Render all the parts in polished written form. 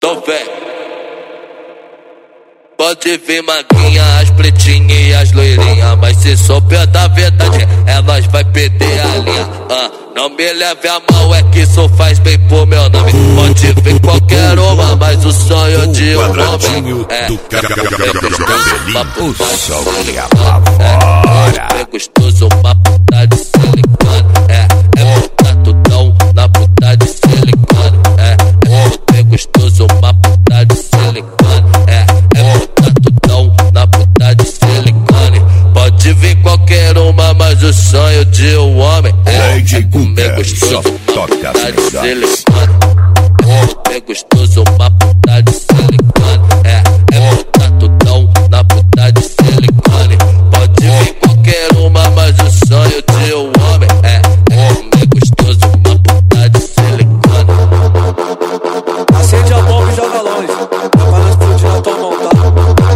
Então vem. Pode vir maguinha, as pretinhas e as loirinhas, mas se souber da verdade, elas vai perder a linha. Não me leve a mal, é que isso faz bem pro meu nome. Pode vir qualquer uma, mas o sonho de um homem é gostoso, uma puta de silicone. É botar tudão na puta de silicone. É gostoso, uma puta de silicone. Na puta de silicone. Pode vir qualquer uma, mas o sonho de um homem é comer gostoso, uma puta de silicone. É gostoso, uma puta de silicone. É botar tudão na puta de silicone. Pode vir qualquer uma, mas o sonho de um homem é comer gostoso, uma puta de silicone. Acende a bomba e joga longe, pra não explodir na tua mão, tá?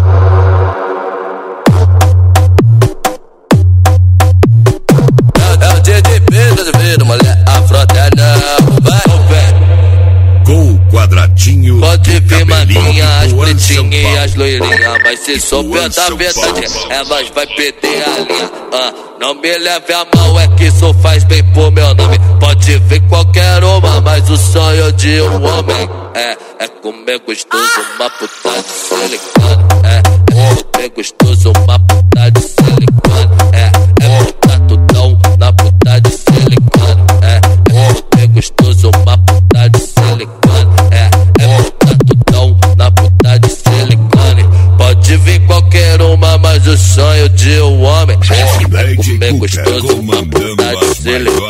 Mulher, a frota não vai. Com o quadradinho. Pode vir maguinha, as pretinhas e as loirinhas, mas se souber da verdade, elas vai perder a linha. Não me leve a mal, é que isso faz bem pro meu nome. Pode vir qualquer uma, mas o sonho de um homem é comer gostoso, uma puta de silicone. É comer gostoso, uma puta de silicone. É botar tudão na puta de silicone. É gostoso, uma puta de silicone. É botar tudão na puta de silicone. Pode vir qualquer uma, mas o sonho de um homem é comer gostoso, uma puta de silicone.